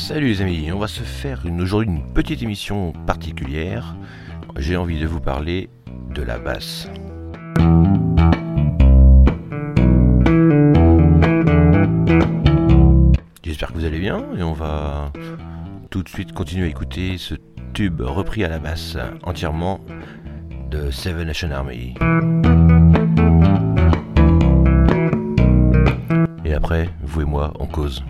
Salut les amis, on va se faire aujourd'hui une petite émission particulière. J'ai envie de vous parler de la basse. J'espère que vous allez bien et on va tout de suite continuer à écouter ce tube repris à la basse entièrement de Seven Nation Army. Et après, vous et moi, on cause.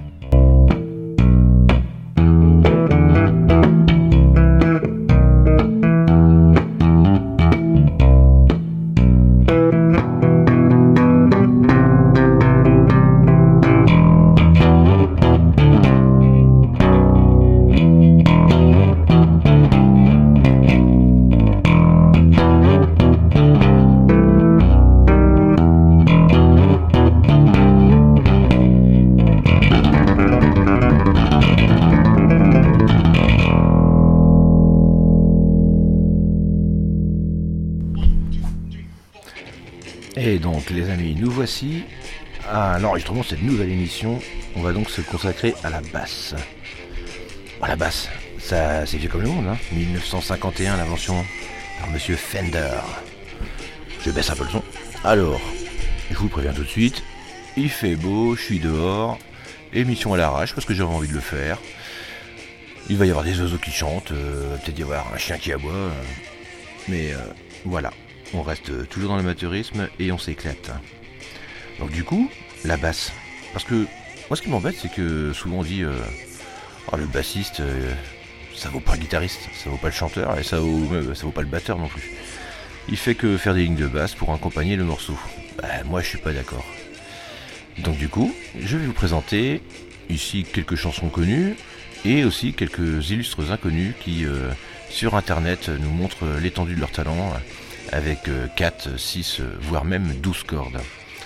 Et donc les amis, nous voici à l'enregistrement de cette nouvelle émission. On va donc se consacrer à la basse. Bon, la basse, ça c'est vieux comme le monde, hein. 1951, l'invention par Monsieur Fender. Je baisse un peu le son. Alors, je vous préviens tout de suite, il fait beau, je suis dehors, émission à l'arrache parce que j'avais envie de le faire. Il va y avoir des oiseaux qui chantent, peut-être y avoir un chien qui aboie, mais voilà. On reste toujours dans l'amateurisme et on s'éclate. Donc du coup, la basse. Parce que moi ce qui m'embête c'est que souvent on dit le bassiste ça vaut pas le guitariste, ça vaut pas le chanteur et ça vaut pas le batteur non plus. Il fait que faire des lignes de basse pour accompagner le morceau. Moi je suis pas d'accord. Donc du coup, je vais vous présenter ici quelques chansons connues et aussi quelques illustres inconnus qui sur internet nous montrent l'étendue de leur talent. Avec 4, 6, voire même 12 cordes.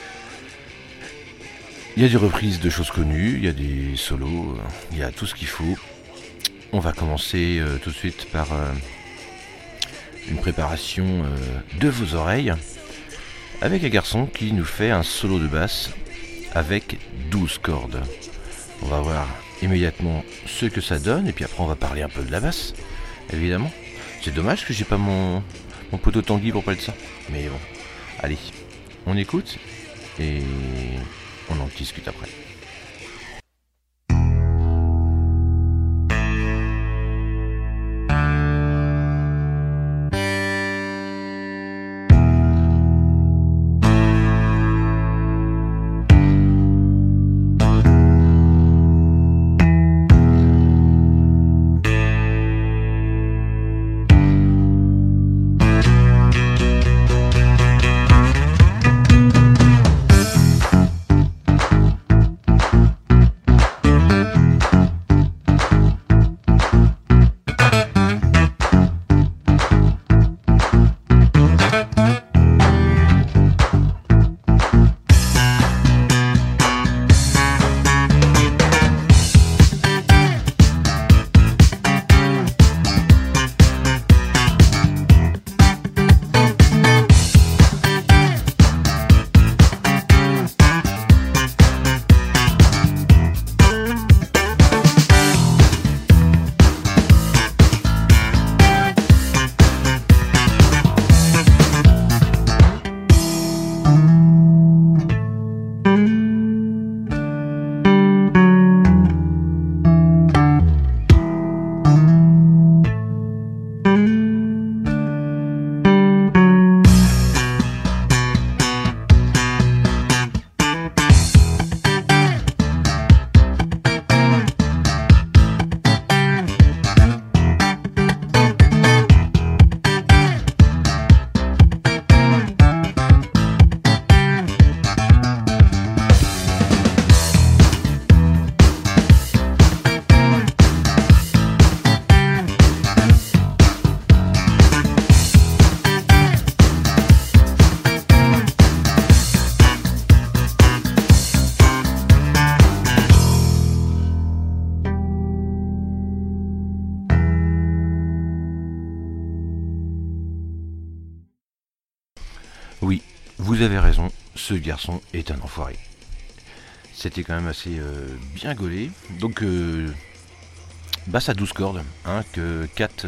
Il y a des reprises de choses connues, il y a des solos, il y a tout ce qu'il faut. On va commencer tout de suite par une préparation de vos oreilles avec un garçon qui nous fait un solo de basse avec 12 cordes. On va voir immédiatement ce que ça donne et puis après on va parler un peu de la basse, évidemment. C'est dommage que j'ai pas mon poteau Tanguy pour parler de ça. Mais bon, allez, on écoute et on en discute après. Oui, vous avez raison, ce garçon est un enfoiré. C'était quand même assez bien gaulé. Donc basse à 12 cordes, hein, que 4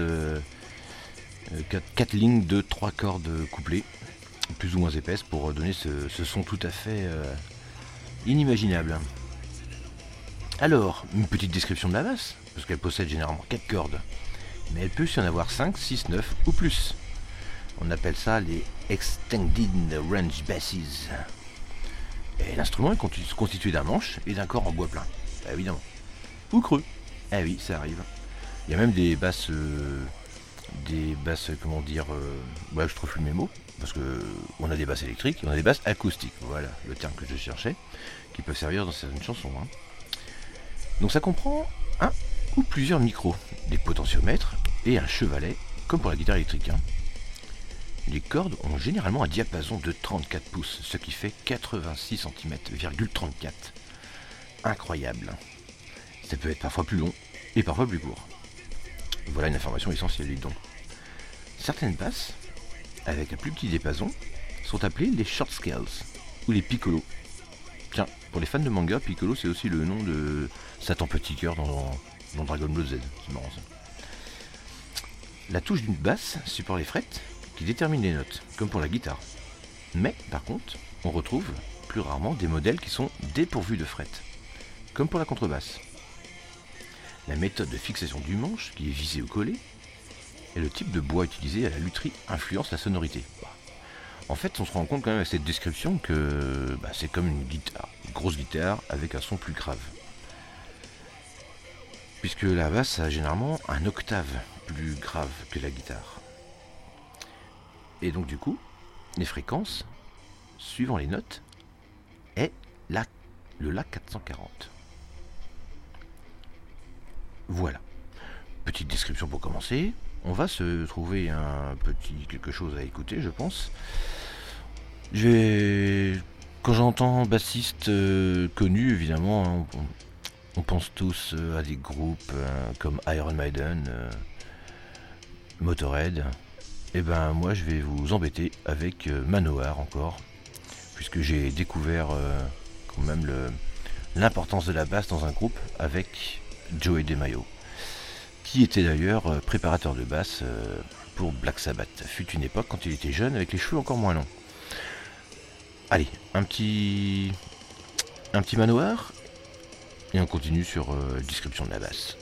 lignes de 3 cordes couplées, plus ou moins épaisses, pour donner ce son tout à fait inimaginable. Alors, une petite description de la basse, parce qu'elle possède généralement 4 cordes, mais elle peut aussi en avoir 5, 6, 9 ou plus. On appelle ça les Extended Range Basses. Et l'instrument est constitué d'un manche et d'un corps en bois plein, évidemment. Ou creux. Ah oui, ça arrive. Il y a même des basses, comment dire, je trouve plus mes mots, parce que on a des basses électriques, on a des basses acoustiques, voilà le terme que je cherchais, qui peuvent servir dans certaines chansons. Hein. Donc ça comprend un ou plusieurs micros, des potentiomètres et un chevalet, comme pour la guitare électrique. Hein. Les cordes ont généralement un diapason de 34 pouces, ce qui fait 86 cm,34. Incroyable. Ça peut être parfois plus long et parfois plus court. Voilà une information essentielle, dis donc. Certaines basses, avec un plus petit diapason, sont appelées les short scales ou les piccolo. Tiens, pour les fans de manga, Piccolo c'est aussi le nom de Satan Petit Cœur dans Dragon Ball Z. C'est marrant ça. La touche d'une basse supporte les frettes qui déterminent les notes, comme pour la guitare. Mais par contre, on retrouve plus rarement des modèles qui sont dépourvus de frettes, comme pour la contrebasse. La méthode de fixation du manche, qui est visée ou collée, et le type de bois utilisé à la lutherie influence la sonorité. En fait, on se rend compte quand même avec cette description que c'est comme une guitare, une grosse guitare avec un son plus grave. Puisque la basse a généralement un octave plus grave que la guitare. Et donc du coup, les fréquences, suivant les notes, est le La 440. Voilà. Petite description pour commencer. On va se trouver un petit quelque chose à écouter, je pense. Quand j'entends bassiste connu, évidemment, on pense tous à des groupes comme Iron Maiden, Motorhead. Et moi je vais vous embêter avec Manowar encore, puisque j'ai découvert quand même l'importance de la basse dans un groupe avec Joey DeMaio, qui était d'ailleurs préparateur de basse pour Black Sabbath. Fut une époque quand il était jeune avec les cheveux encore moins longs. Allez, un petit Manowar et on continue sur la description de la basse.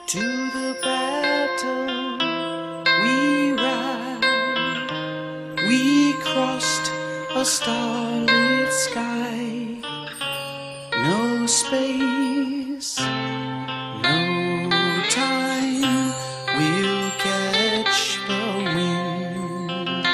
To the battle we ride, we crossed a starlit sky, no space, no time, we'll catch the wind.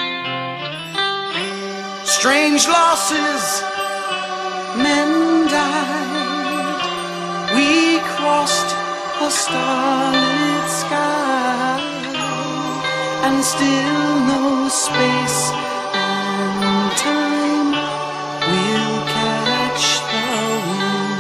Strange losses, men died, we crossed a starlit sky, and still no space and time, we'll catch the wind.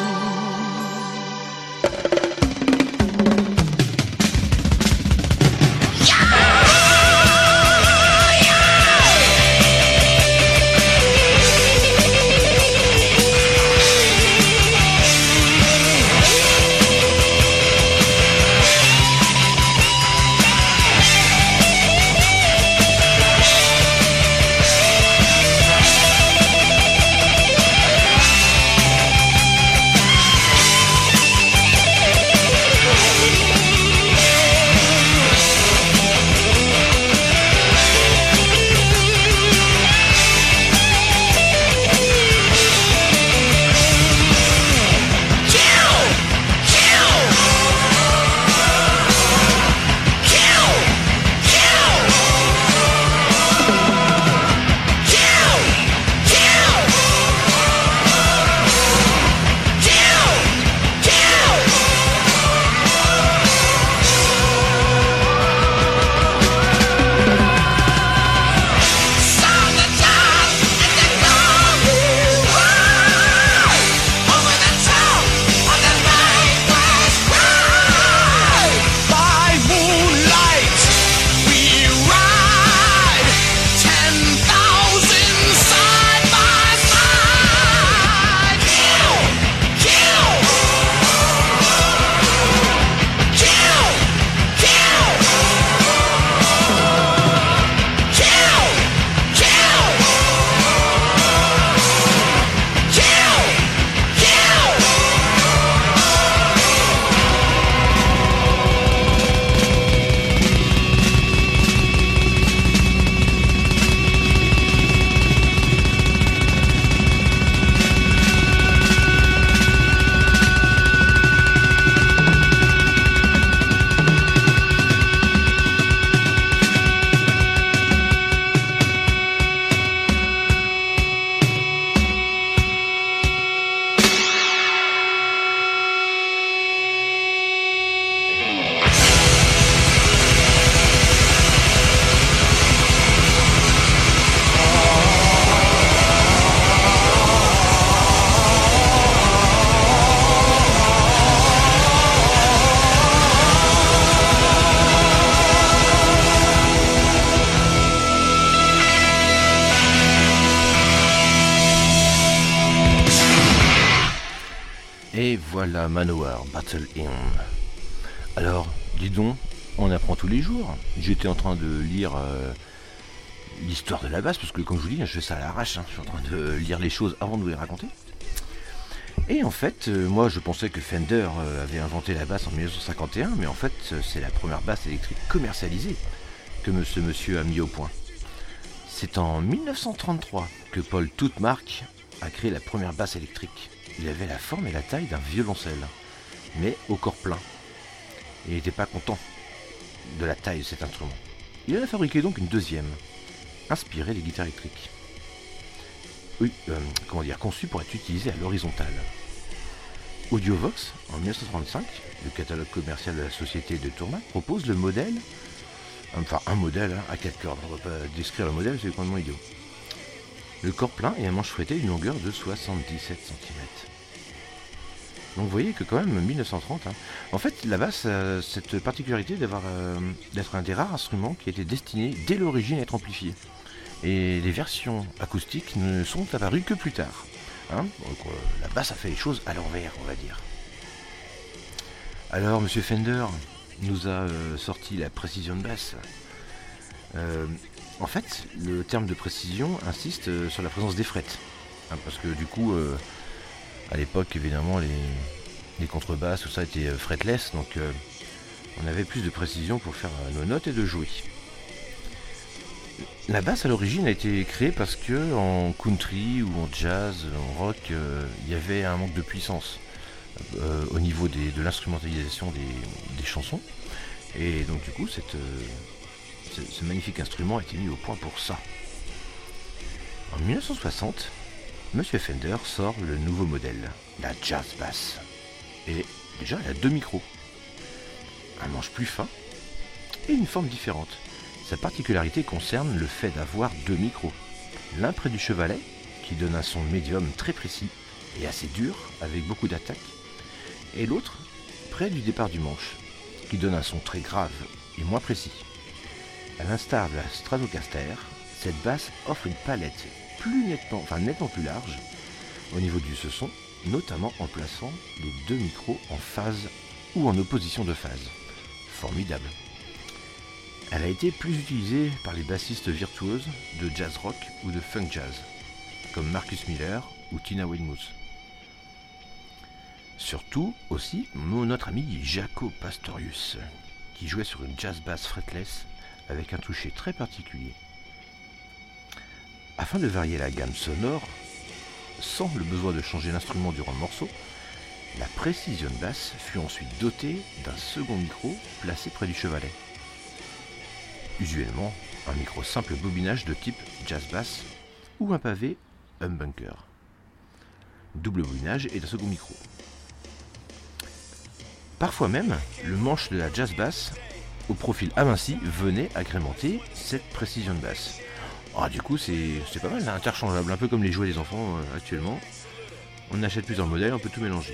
Et voilà Manowar, Battle Hymn. Alors, dis donc, on apprend tous les jours. J'étais en train de lire l'histoire de la basse, parce que comme je vous dis, je fais ça à l'arrache, je suis en train de lire les choses avant de vous les raconter. Et en fait, moi je pensais que Fender avait inventé la basse en 1951, mais en fait c'est la première basse électrique commercialisée que ce monsieur a mis au point. C'est en 1933 que Paul Toutmark a créé la première basse électrique. Il avait la forme et la taille d'un violoncelle, mais au corps plein. Il n'était pas content de la taille de cet instrument. Il en a fabriqué donc une deuxième, inspirée des guitares électriques. Oui, conçue pour être utilisée à l'horizontale. Audiovox, en 1935, le catalogue commercial de la société de Tournac propose le modèle, un modèle à 4 cordes. On ne va pas décrire le modèle, c'est complètement idiot. Le corps plein et un manche fouetté d'une longueur de 77 cm. Donc vous voyez que quand même 1930, En fait la basse a cette particularité d'être un des rares instruments qui était destiné dès l'origine à être amplifié. Et les versions acoustiques ne sont apparues que plus tard. Donc, la basse a fait les choses à l'envers, on va dire. Alors monsieur Fender nous a sorti la précision de basse. En fait, le terme de précision insiste sur la présence des frettes. Parce que du coup, à l'époque, évidemment, les contrebasses, tout ça était fretless. Donc On avait plus de précision pour faire nos notes et de jouer. La basse à l'origine a été créée parce que en country ou en jazz, en rock, il y avait un manque de puissance au niveau de l'instrumentalisation des chansons. Et donc du coup, ce magnifique instrument a été mis au point pour ça. En 1960, Monsieur Fender sort le nouveau modèle, la Jazz Bass. Et déjà, elle a 2 micros, un manche plus fin et une forme différente. Sa particularité concerne le fait d'avoir 2 micros. L'un près du chevalet, qui donne un son médium très précis et assez dur, avec beaucoup d'attaque, et l'autre près du départ du manche, qui donne un son très grave et moins précis. À l'instar de la Stratocaster, cette basse offre une palette nettement plus large au niveau du son, notamment en plaçant les 2 micros en phase ou en opposition de phase. Formidable. Elle a été plus utilisée par les bassistes virtuoses de jazz rock ou de funk jazz, comme Marcus Miller ou Tina Weymouth. Surtout aussi notre ami Jaco Pastorius, qui jouait sur une jazz bass fretless avec un toucher très particulier. Afin de varier la gamme sonore, sans le besoin de changer l'instrument durant le morceau, la Precision Bass fut ensuite dotée d'un second micro placé près du chevalet. Usuellement, un micro simple bobinage de type jazz bass ou un pavé humbucker. Double bobinage et un second micro. Parfois même, le manche de la jazz bass au profil aminci venait agrémenter cette Precision Bass. Du coup, c'est pas mal, interchangeable, un peu comme les jouets des enfants actuellement. On achète plusieurs modèles, on peut tout mélanger.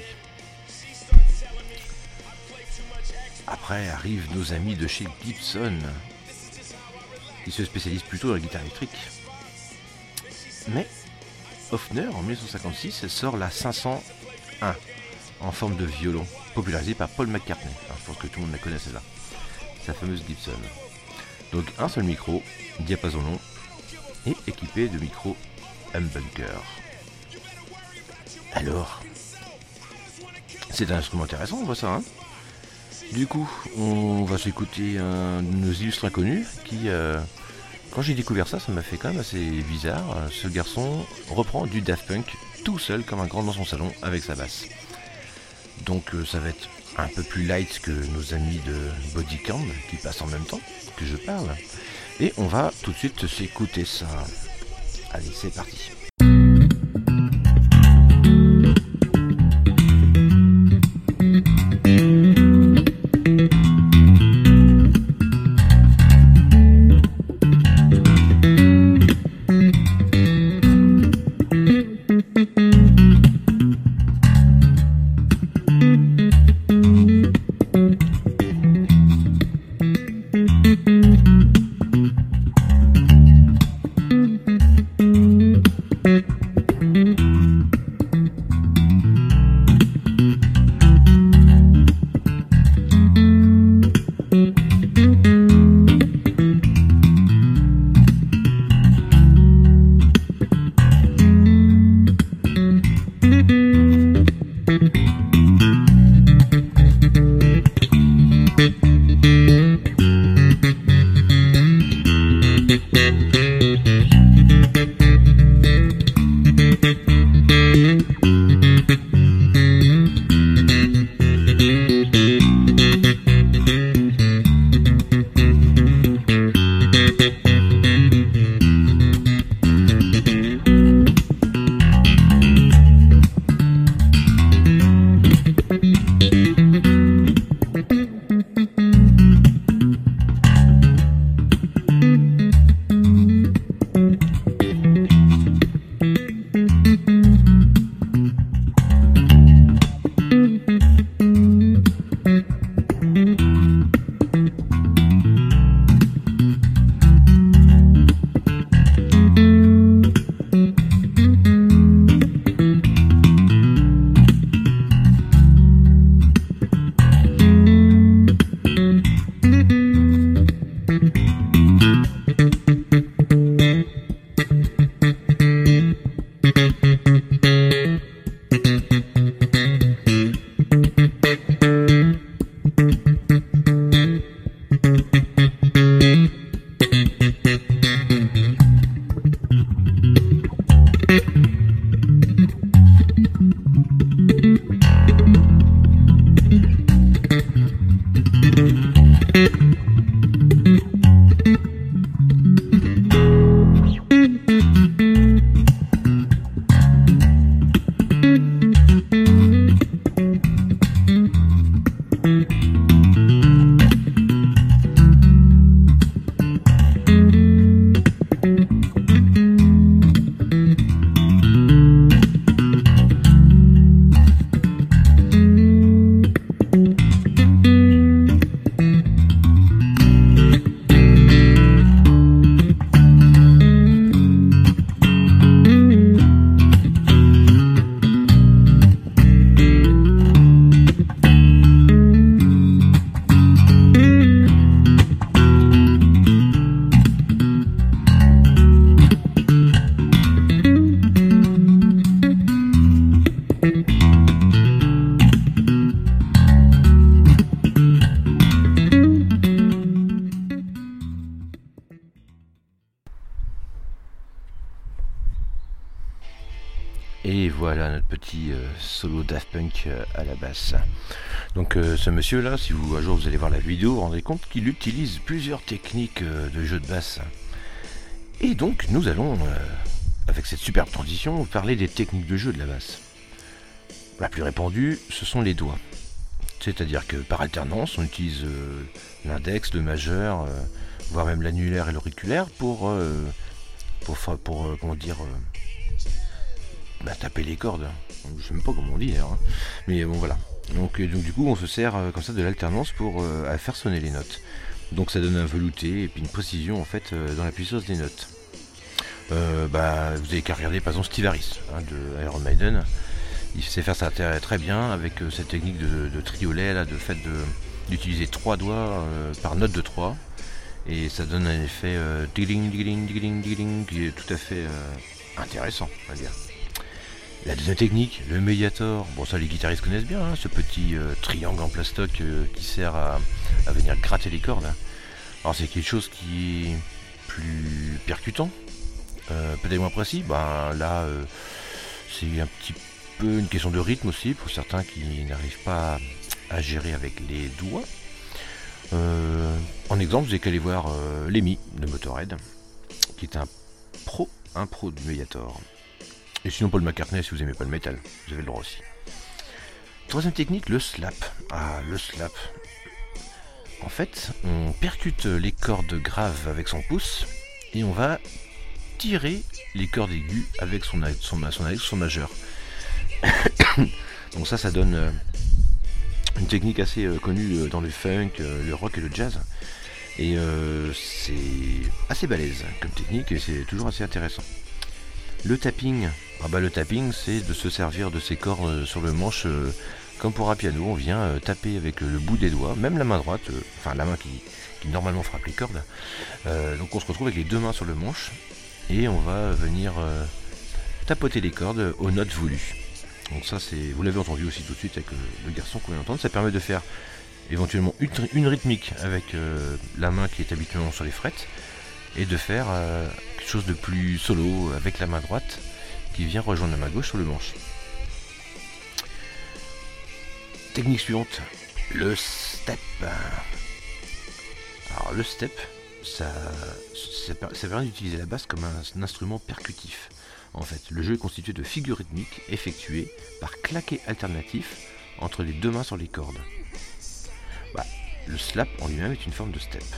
Après arrivent nos amis de chez Gibson, qui se spécialisent plutôt dans la guitare électrique. Mais Hofner, en 1956, sort la 501 en forme de violon, popularisée par Paul McCartney. Je pense que tout le monde la connaît celle-là. Sa fameuse Gibson. Donc un seul micro, diapason long, et équipé de micro humbucker. Alors, c'est un instrument intéressant, on voit ça, hein. Du coup, on va s'écouter un de nos illustres inconnus qui, quand j'ai découvert ça, ça m'a fait quand même assez bizarre. Ce garçon reprend du Daft Punk tout seul comme un grand dans son salon avec sa basse. Donc ça va être un peu plus light que nos amis de Bodycam qui passent en même temps que je parle. Et on va tout de suite s'écouter ça. Allez, c'est parti. voilà notre petit solo Daft Punk à la basse. Donc ce monsieur là, si un jour vous allez voir la vidéo, vous vous rendrez compte qu'il utilise plusieurs techniques de jeu de basse. Et donc nous allons, avec cette superbe transition, parler des techniques de jeu de la basse. La plus répandue, ce sont les doigts. C'est-à-dire que par alternance, on utilise l'index, le majeur, voire même l'annulaire et l'auriculaire pour taper les cordes. Je sais même pas comment on dit d'ailleurs, hein. Mais bon voilà. Donc du coup on se sert comme ça de l'alternance pour faire sonner les notes. Donc ça donne un velouté et puis une précision en fait dans la puissance des notes. Vous avez qu'à regarder par exemple Steve Harris de Iron Maiden. Il sait faire ça très bien avec cette technique de triolet là, de fait d'utiliser 3 doigts par note de 3. Et ça donne un effet diggling, diggling, diggling, diggling qui est tout à fait intéressant, on va dire. La deuxième technique, le médiator. Bon, ça les guitaristes connaissent bien, hein, ce petit triangle en plastoc qui sert à venir gratter les cordes. Alors c'est quelque chose qui est plus percutant, peut-être moins précis. C'est un petit peu une question de rythme aussi pour certains qui n'arrivent pas à gérer avec les doigts. En exemple, vous avez qu'à aller voir Lemmy de Motorhead, qui est un pro du médiator. Et sinon Paul McCartney, si vous aimez pas le métal, vous avez le droit aussi. Troisième technique, le slap. Le slap. En fait, on percute les cordes graves avec son pouce et on va tirer les cordes aiguës avec son majeur. Donc ça donne une technique assez connue dans le funk, le rock et le jazz. Et c'est assez balèze comme technique et c'est toujours assez intéressant. Le tapping. Le tapping, c'est de se servir de ses cordes sur le manche comme pour un piano. On vient taper avec le bout des doigts, même la main droite, la main qui normalement frappe les cordes. Donc on se retrouve avec les deux mains sur le manche et on va venir tapoter les cordes aux notes voulues. Donc ça, vous l'avez entendu aussi tout de suite avec le garçon qu'on vient d'entendre. Ça permet de faire éventuellement une rythmique avec la main qui est habituellement sur les frettes et de faire quelque chose de plus solo avec la main droite qui vient rejoindre la main gauche sur le manche. Technique suivante, le step. Alors le step, ça permet d'utiliser la basse comme un instrument percutif. En fait, le jeu est constitué de figures rythmiques effectuées par claquet alternatif entre les deux mains sur les cordes. Le slap en lui-même est une forme de step.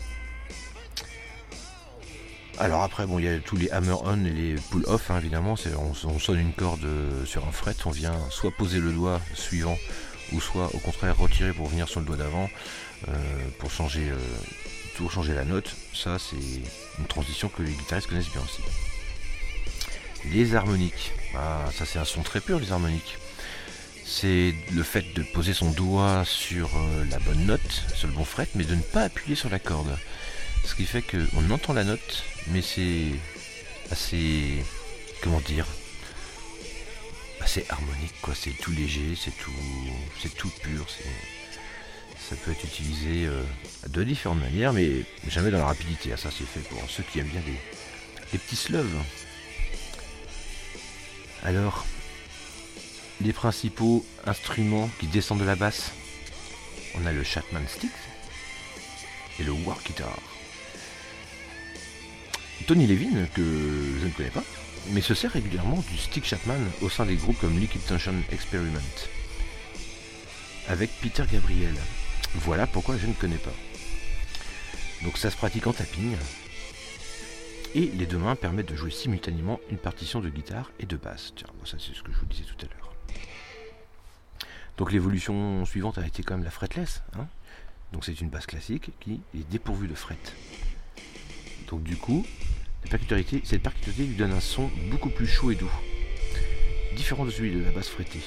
Alors après, il y a tous les hammer-on et les pull-off, hein, évidemment. On sonne une corde sur un fret, on vient soit poser le doigt suivant, ou soit au contraire retirer pour venir sur le doigt d'avant, pour changer la note. Ça, c'est une transition que les guitaristes connaissent bien aussi. Les harmoniques. Ça c'est un son très pur, les harmoniques. C'est le fait de poser son doigt sur la bonne note, sur le bon fret, mais de ne pas appuyer sur la corde. Ce qui fait qu'on entend la note, mais c'est assez, assez harmonique, quoi. C'est tout léger, c'est tout pur. Ça peut être utilisé de différentes manières, mais jamais dans la rapidité. Ça c'est fait pour ceux qui aiment bien les petits sloves. Alors, les principaux instruments qui descendent de la basse, on a le Chapman Stick et le War Guitar. Tony Levin, que je ne connais pas, mais se sert régulièrement du Stick Chapman au sein des groupes comme Liquid Tension Experiment, avec Peter Gabriel. Voilà pourquoi je ne connais pas. Donc ça se pratique en tapping, et les deux mains permettent de jouer simultanément une partition de guitare et de basse. Tiens, ça c'est ce que je vous disais tout à l'heure. Donc l'évolution suivante a été quand même la fretless. Donc c'est une basse classique qui est dépourvue de fret. Donc du coup, cette particularité lui donne un son beaucoup plus chaud et doux, différent de celui de la basse frettée.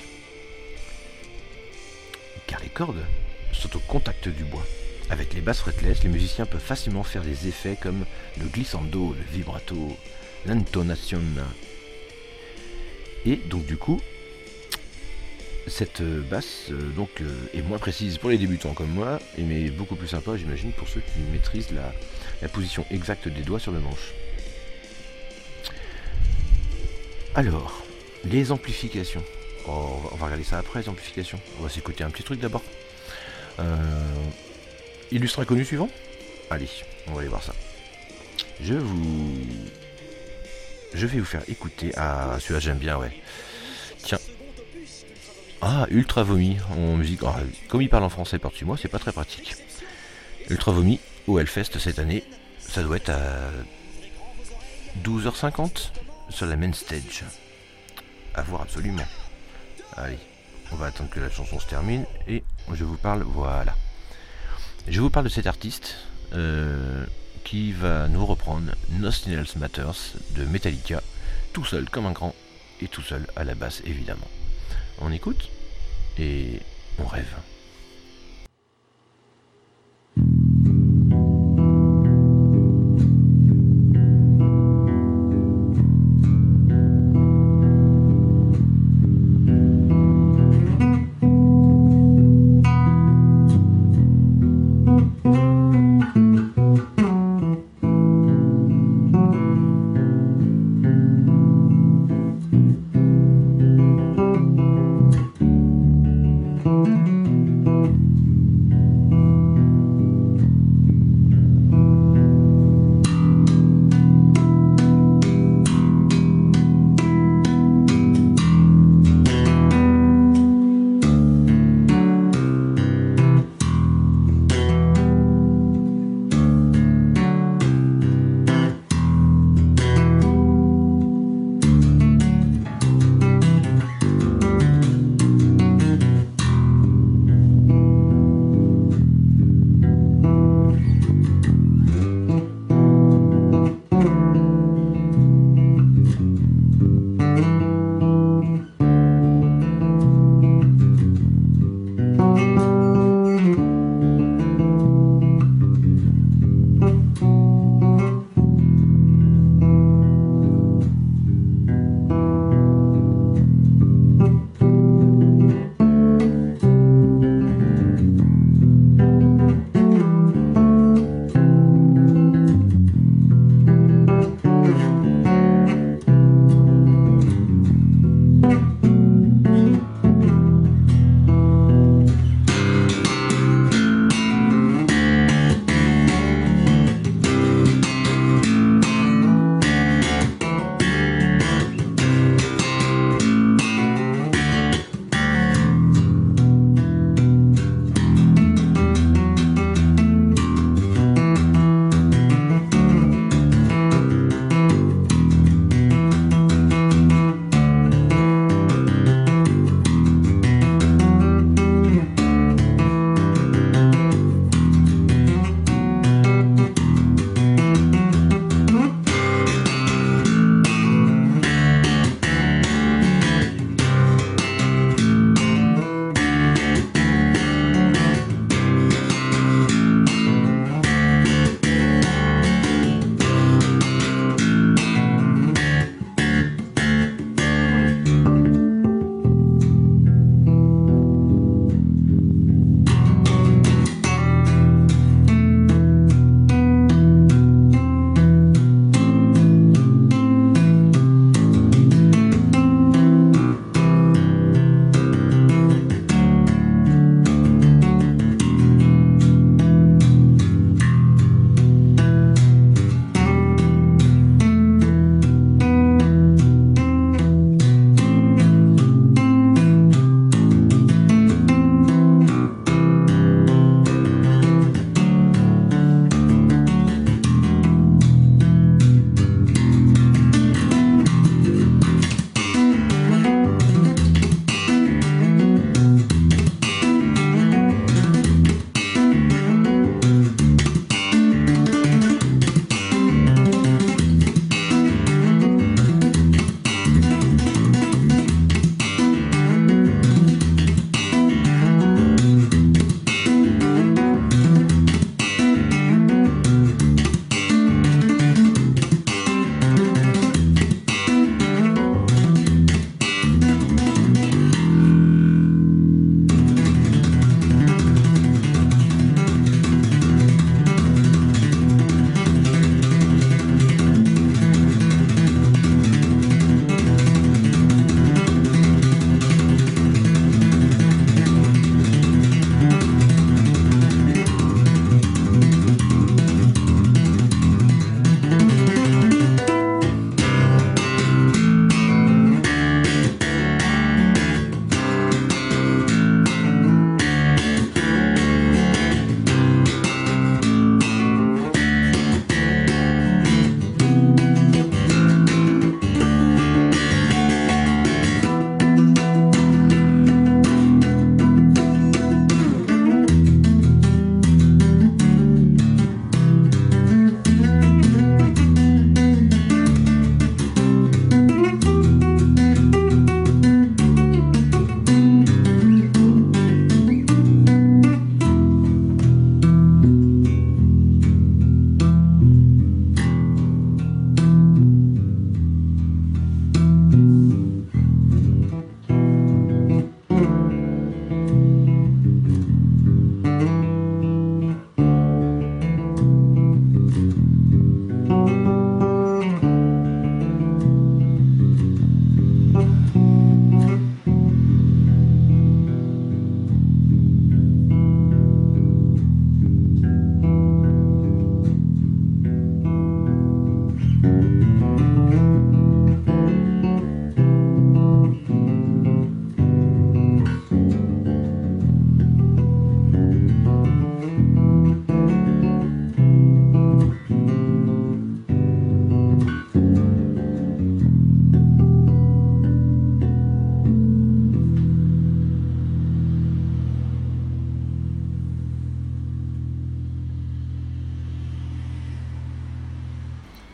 Car les cordes sont au contact du bois. Avec les basses fretless, les musiciens peuvent facilement faire des effets comme le glissando, le vibrato, l'intonation. Et donc du coup, cette basse est moins précise pour les débutants comme moi, mais beaucoup plus sympa j'imagine pour ceux qui maîtrisent la position exacte des doigts sur le manche. Alors, Les amplifications. On va regarder ça après, les amplifications. On va s'écouter un petit truc d'abord. Illustre inconnu suivant. Allez, on va aller voir ça. Je vais vous faire écouter. Ah, celui-là j'aime bien, ouais. Tiens. Ah, Ultra Vomi en musique. Ah, comme il parle en français par-dessus moi, c'est pas très pratique. Ultra Vomi au Hellfest cette année. Ça doit être à 12h50 sur la main stage. À voir absolument. Allez, on va attendre que la chanson se termine et je vous parle, voilà. Je vous parle de cet artiste qui va nous reprendre Nothing Else Matters de Metallica, tout seul comme un grand et tout seul à la basse évidemment. On écoute et on rêve.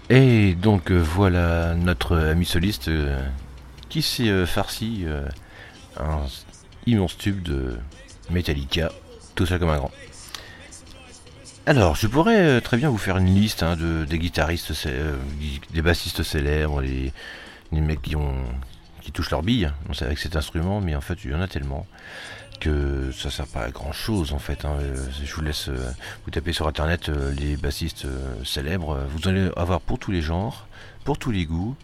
Et donc voilà notre ami soliste qui s'est farci un immense tube de Metallica, tout ça comme un grand. Alors, je pourrais très bien vous faire une liste des guitaristes, des bassistes célèbres, les mecs qui touchent leur bille avec cet instrument, mais en fait il y en a tellement que ça sert pas à grand chose en fait. Je vous laisse vous taper sur internet les bassistes célèbres, vous allez avoir pour tous les genres, pour tous les goûts,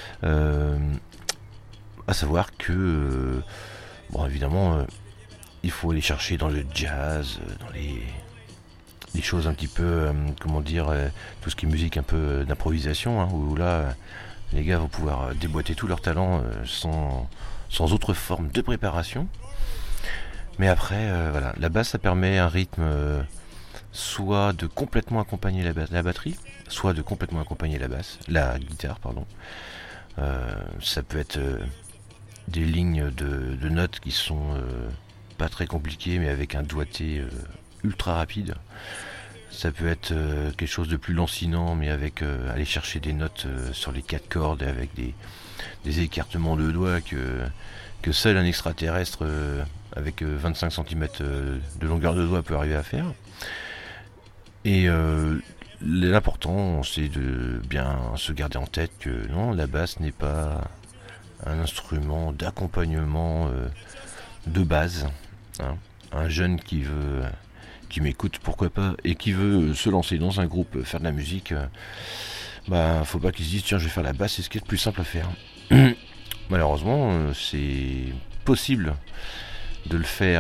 à savoir que bon évidemment il faut aller chercher dans le jazz, dans les choses un petit peu comment dire, tout ce qui est musique un peu d'improvisation, où là les gars vont pouvoir déboîter tout leur talent sans autre forme de préparation. Mais après, voilà, la basse, ça permet un rythme soit de complètement accompagner la batterie, soit de complètement accompagner la guitare, pardon. Ça peut être des lignes de notes qui sont pas très compliquées, mais avec un doigté ultra rapide. Ça peut être quelque chose de plus lancinant, mais avec aller chercher des notes sur les 4 cordes, avec des écartements de doigts que seul un extraterrestre avec 25 cm de longueur de doigt peut arriver à faire. Et l'important, c'est de bien se garder en tête que non, la basse n'est pas un instrument d'accompagnement de base. Un jeune qui m'écoute, pourquoi pas, et qui veut se lancer dans un groupe, faire de la musique, faut pas qu'il se dise tiens, je vais faire la basse, c'est ce qui est le plus simple à faire. Malheureusement, c'est possible de le faire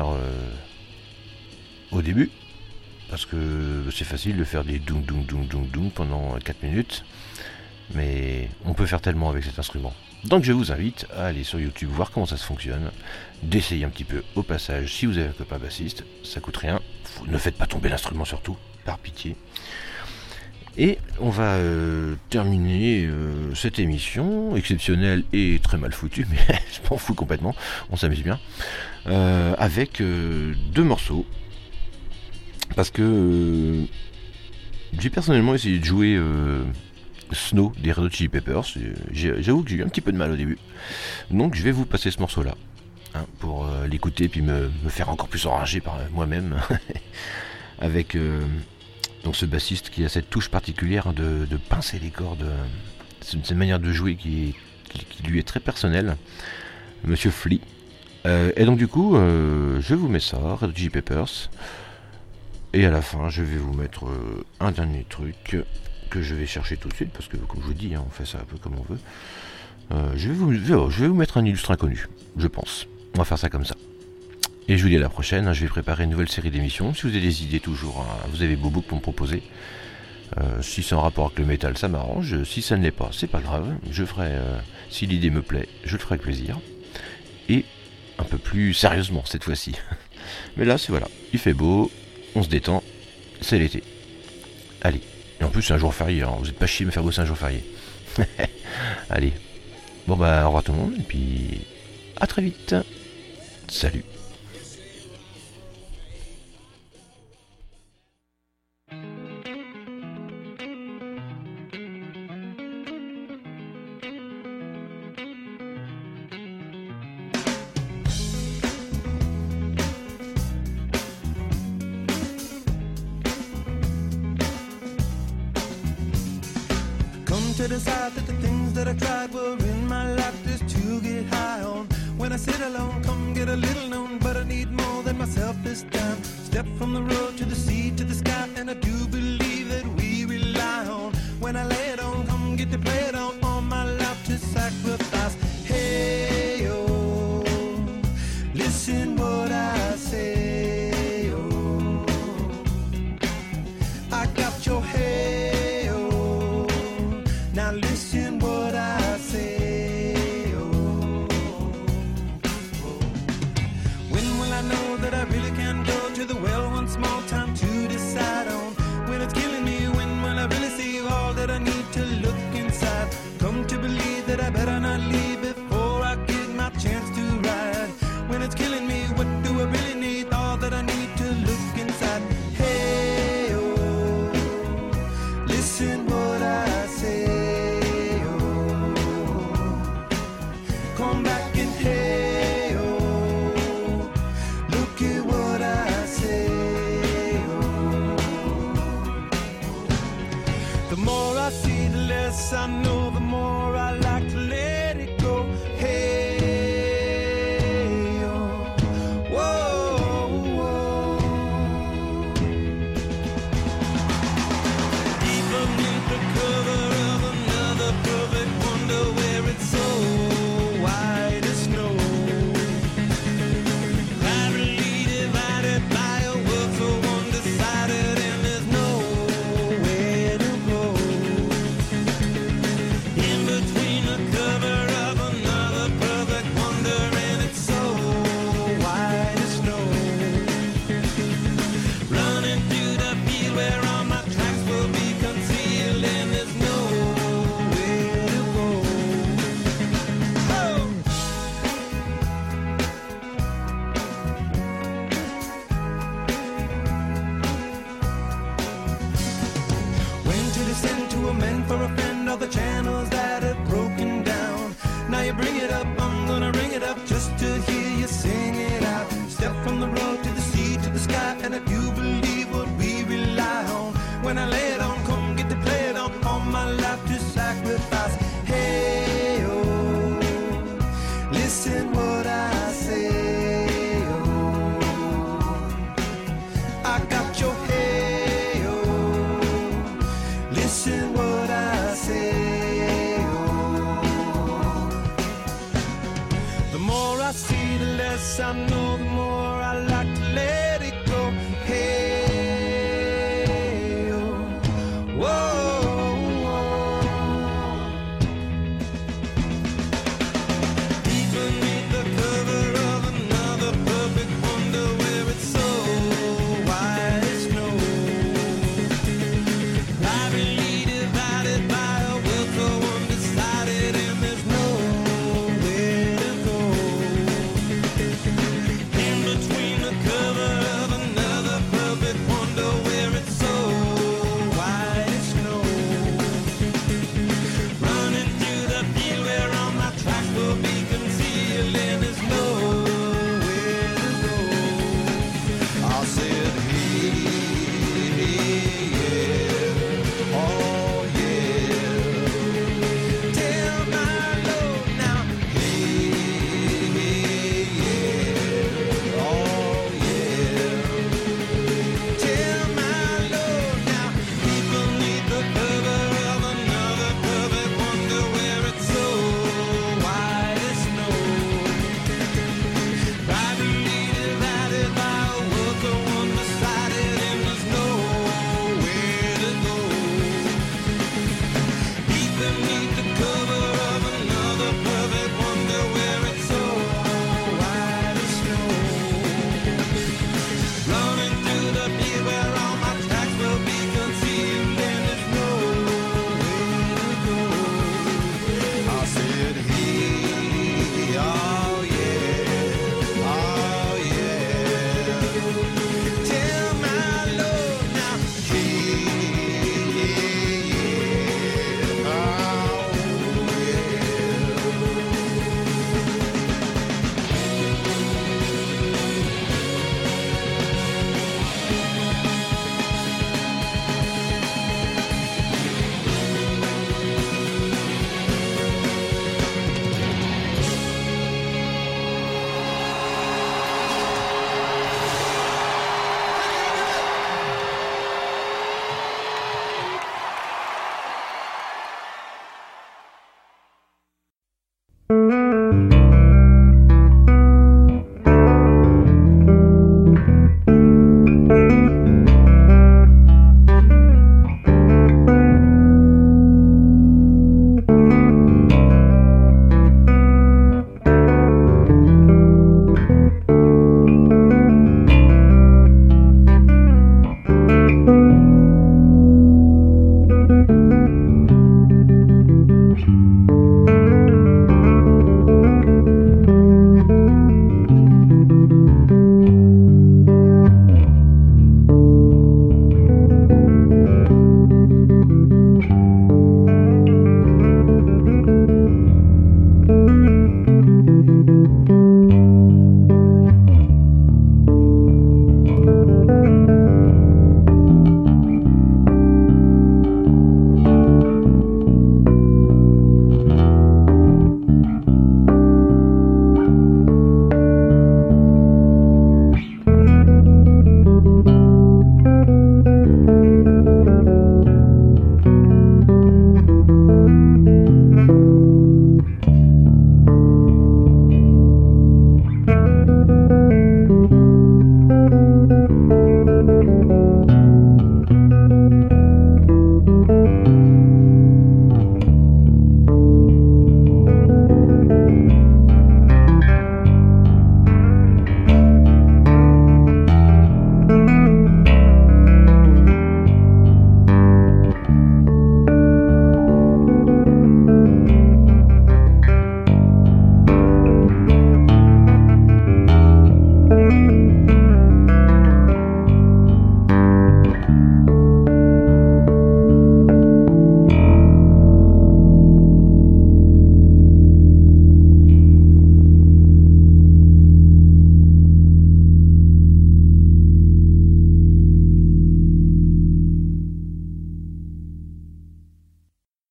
au début, parce que c'est facile de faire des doum doum doum doum doum pendant 4 minutes, mais on peut faire tellement avec cet instrument. Donc je vous invite à aller sur YouTube voir comment ça se fonctionne, d'essayer un petit peu au passage si vous avez un copain bassiste, ça coûte rien, ne faites pas tomber l'instrument surtout, par pitié. Et on va terminer cette émission exceptionnelle et très mal foutue, mais je m'en fous complètement, on s'amuse bien, avec 2 morceaux. Parce que j'ai personnellement essayé de jouer Snow des Red Hot Chili Peppers. J'avoue que j'ai eu un petit peu de mal au début. Donc je vais vous passer ce morceau-là, pour l'écouter puis me faire encore plus enrager par moi-même. Avec... donc ce bassiste qui a cette touche particulière de pincer les cordes, c'est une manière de jouer qui lui est très personnelle, Monsieur Flea. Et donc du coup, je vous mets ça, Red Hot Chili Peppers, et à la fin, je vais vous mettre un dernier truc que je vais chercher tout de suite, parce que comme je vous dis, on fait ça un peu comme on veut. Je vais vous mettre un illustre inconnu, je pense. On va faire ça comme ça. Et je vous dis à la prochaine, je vais préparer une nouvelle série d'émissions. Si vous avez des idées toujours, vous avez Bobook pour me proposer. Si c'est en rapport avec le métal, ça m'arrange. Si ça ne l'est pas, c'est pas grave. Je ferai, si l'idée me plaît, je le ferai avec plaisir. Et un peu plus sérieusement cette fois-ci. Mais là, c'est voilà, il fait beau, on se détend, c'est l'été. Allez, et en plus c'est un jour férié, vous n'êtes pas chier de me faire bosser un jour férié. Allez, bon au revoir tout le monde, et puis à très vite. Salut. To decide that the things that I tried were in my life just to get high on. When I sit alone, come get a little known, but I need more than myself this time. Step from the road to the sea to the sky, and I do believe that we rely on. When I lay it on, come get to play it on, all my life to sacrifice. Hey, oh, listen what I say, oh, I got your head. Now listen what I say, oh, oh. When will I know that I really can go to the well one small time to decide on? When it's killing me, when will I really see all that I need to look inside? Come to believe that I better not leave before I get my chance to ride. When it's killing me, what do I really need? All that I need to look inside. Hey, oh, listen what I say. when I lay it on, come get to play it on, all my life to sacrifice. Hey, oh, listen what I say, oh, I got your hey, oh, listen what I say, oh. The more I see, the less I know, the